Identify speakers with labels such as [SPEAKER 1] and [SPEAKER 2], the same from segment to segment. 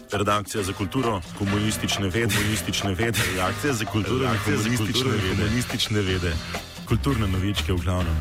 [SPEAKER 1] Redakcija za kulturo, komunistične vede, redakcija za kulturo, komunistične vede, kulturne novičke v glavnem.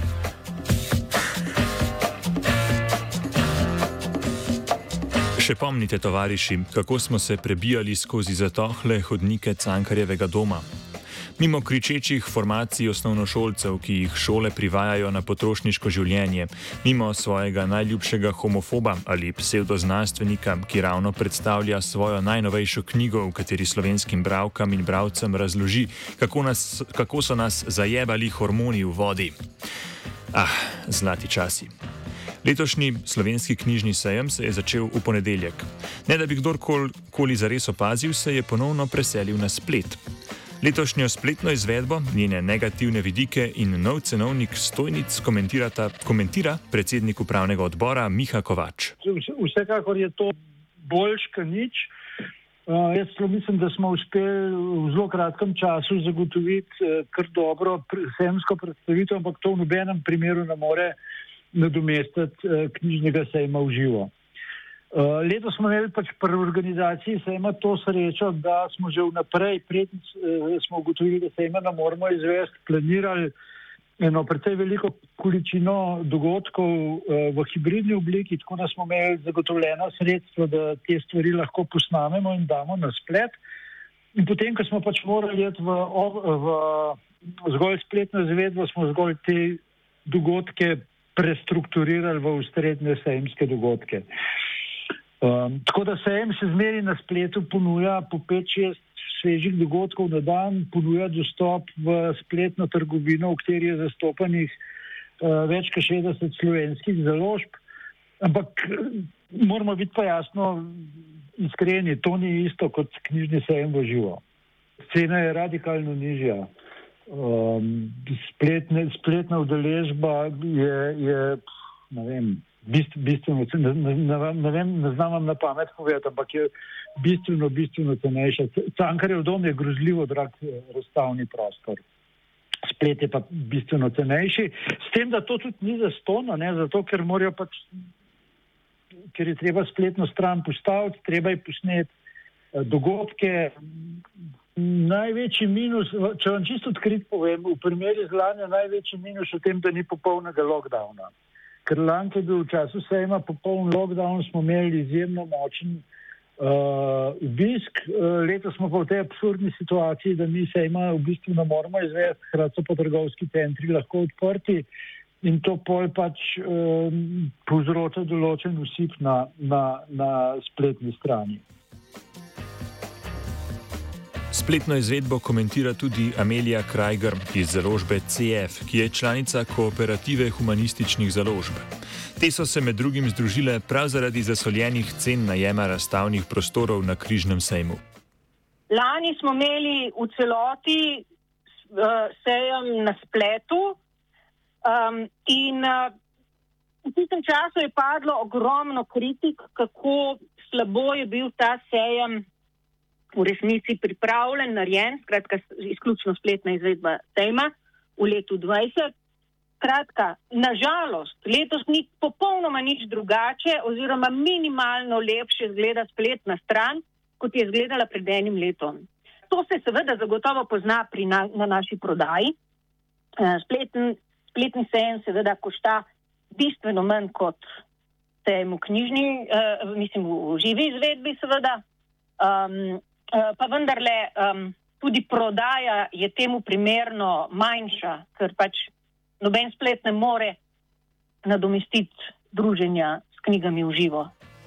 [SPEAKER 2] Še pomnite, tovariši, kako smo se prebijali skozi zatohle hodnike Cankarjevega doma. Mimo kričečih formacij osnovnošolcev, ki jih šole privajajo na potrošniško življenje, mimo svojega najljubšega homofoba ali psevdoznanstvenika, ki ravno predstavlja svojo najnovejšo knjigo, v kateri slovenskim bralkam in bralcem razloži, kako so nas zajebali hormoni v vodi. Zlati časi. Letošnji slovenski knjižni sejem se je začel v ponedeljek. Ne da bi kdorkoli zares opazil, se je ponovno preselil na splet. Letošnjo spletno izvedbo, njene negativne vidike in nov cenovnik stojnic komentira predsednik upravnega odbora Miha Kovač.
[SPEAKER 3] Vsekakor je to boljš kot nič. Jaz mislim, da smo uspeli v zelo kratkem času zagotoviti kar dobro sejemsko predstavitev, ampak to v nobenem primeru ne more nadomestiti knjižnega sejma v živo. Letos smo imeli pri organizaciji sejma to srečo, da smo že vnaprej, preden smo ugotovili, da sejma ne moramo izvesti, planirali eno precej veliko količino dogodkov v hibridni obliki, tako da smo imeli zagotovljena sredstva, da te stvari lahko posnamemo in damo na splet. In potem, ko smo morali iti v zgolj spletno izvedbo, smo zgolj te dogodke prestrukturirali v ustrezne sejemske dogodke. Tako da sejem še zmeraj na spletu ponuja po 5-6 svežih dogodkov na dan, ponuja dostop v spletno trgovino, v kateri je zastopanih več kot 60 slovenskih založb, ampak moramo biti pa jasno iskreni, to ni isto kot knjižni sejem v živo. Cena je radikalno nižja. Spletna udeležba je ne vem, bistveno, ne znam vam na pamet povedati, ampak je bistveno cenejša. Cankarjev dom je grozljivo drag razstavni prostor. Splet je pa bistveno cenejši. S tem, da to tudi ni zastonj, zato ker morajo ker je treba spletno stran postaviti, treba je posneti dogodke. Največji minus, če vam čisto odkrit povem, v primeri z lani je največji minus v tem, da ni popolnega lockdowna. Ker lani je bil v času sejma popoln lockdown, smo imeli izjemno močen obisk. Letos smo pa v tej absurdni situaciji, da mi sejma v bistvu ne moramo izvesti, hkrati so pa trgovski centri lahko odprti in to pol povzroča določen usip na spletni strani.
[SPEAKER 2] Spletno izvedbo komentira tudi Amelija Krajger iz založbe CF, ki je članica kooperative humanističnih založb. Te so se med drugim združile prav zaradi zasoljenih cen najema razstavnih prostorov na knjižnem sejmu.
[SPEAKER 4] Lani smo imeli v celoti sejem na spletu in v tistem času je padlo ogromno kritik, kako slabo je bil ta sejem v resnici pripravljen, narejen, skratka izključno spletna izvedba sejma v letu 2020. Skratka, nažalost, letos ni popolnoma nič drugače oziroma minimalno lepše izgleda spletna stran, kot je izgledala pred enim letom. To se seveda zagotovo pozna na naši prodaji. Spletni sejem seveda košta bistveno manj kot sejem v knjižni, v živi izvedbi seveda. Pa vendarle tudi prodaja je temu primerno manjša, ker pač noben splet ne more nadomestiti druženja s knjigami v živo.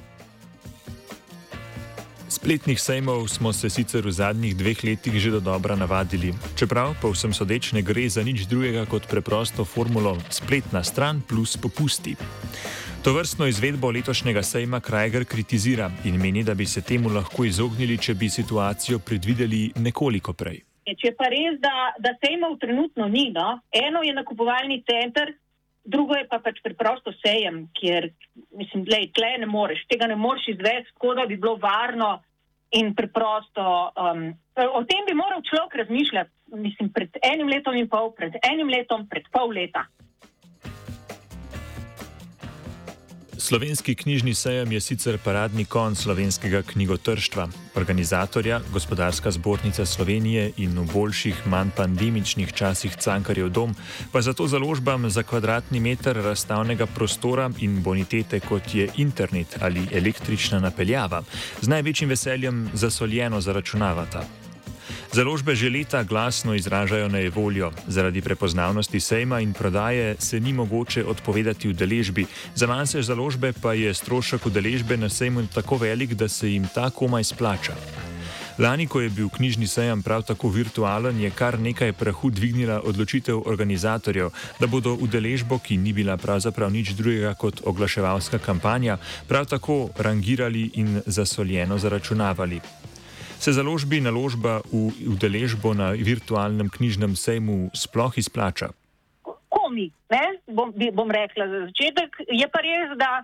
[SPEAKER 2] Spletnih sejmov smo se sicer v zadnjih 2 letih že dodobra navadili, čeprav pa vsem sodeč ne gre za nič drugega kot preprosto formulo spletna stran plus popusti. Tovrstno izvedbo letošnjega sejma Krajger kritizira in meni, da bi se temu lahko izognili, če bi situacijo predvideli nekoliko prej.
[SPEAKER 4] Če pa res, da sejmov trenutno ni, eno je nakupovalni center, drugo je pa pač preprosto sejem, kjer, tle ne moreš, tega ne moreš izvesti, tako da bi bilo varno in preprosto. O tem bi moral človek razmišljati, pred 1 letom in pol, pred 1 letom, pred pol leta.
[SPEAKER 2] Slovenski knjižni sejem je sicer paradni konj slovenskega knjigotrštva. Organizatorja, Gospodarska zbornica Slovenije in v boljših, manj pandemičnih časih Cankarjev dom, pa zato založbam za kvadratni meter razstavnega prostora in bonitete, kot je internet ali električna napeljava, z največjim veseljem zasoljeno zaračunavata. Založbe že leta glasno izražajo nejevoljo. Zaradi prepoznavnosti sejma in prodaje se ni mogoče odpovedati udeležbi, za manjše založbe pa je strošek udeležbe na sejmu tako velik, da se jim ta komaj splača. Lani, ko je bil knjižni sejem prav tako virtualen, je kar nekaj prahu dvignila odločitev organizatorjev, da bodo udeležbo, ki ni bila pravzaprav nič drugega kot oglaševalska kampanja, prav tako rangirali in zasoljeno zaračunavali. Se založbi naložba v udeležbo na virtualnem knjižnem sejmu sploh izplača?
[SPEAKER 4] Komi, ne? Bom rekla za začetek. Je pa res, da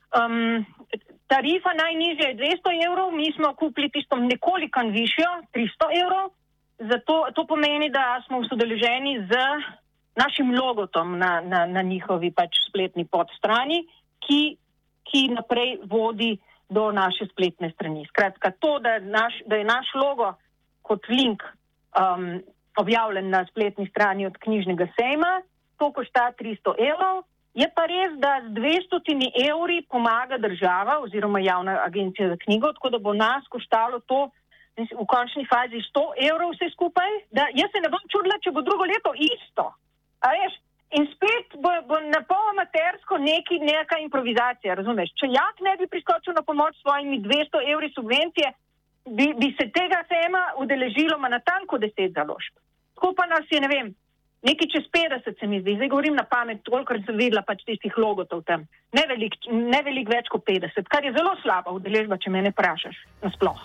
[SPEAKER 4] tarifa najnižja je 200 evrov, mi smo kupili tisto nekoliko višjo, 300 evrov. Zato to pomeni, da smo usudeleženi z našim logotom na njihovi spletni podstrani, ki naprej vodi do naše spletne strani. Skratka, to, da je naš logo kot link objavljen na spletni strani od knjižnega sejma, to košta 300 evrov. Je pa res, da z 200 evri pomaga država oziroma javna agencija za knjigo, tako da bo nas koštalo to v končni fazi 100 evrov vse skupaj. Da jaz se ne bom čudila, če bo drugo leto isto. A veš? In spet bo na pol amatersko neka improvizacija, razumeš? Če jak ne bi priskočil na pomoč svojimi 200 evri subvencije, bi se tega sejma udeležilo natanko 10 založb. Tako pa nas je, ne vem, nekaj čez 50 se mi zdi. Zdaj govorim na pamet, toliko sem videla tistih logotov tam. Ne veliko več kot 50, kar je zelo slaba udeležba, če me ne vprašaš nasploh.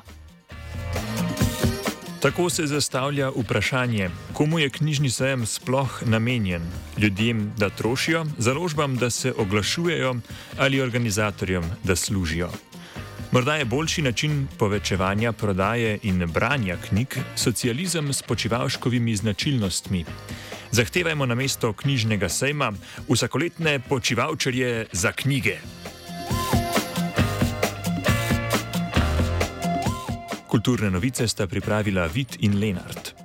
[SPEAKER 2] Tako se zastavlja vprašanje, komu je knjižni sejem sploh namenjen? Ljudem, da trošijo, založbam, da se oglašujejo ali organizatorjem, da služijo? Morda je boljši način povečevanja prodaje in branja knjig socializem s počivalškovimi značilnostmi. Zahtevajmo namesto knjižnega sejma vsakoletne počivalčarje za knjige. Kulturne novice sta pripravila Vid in Lenart.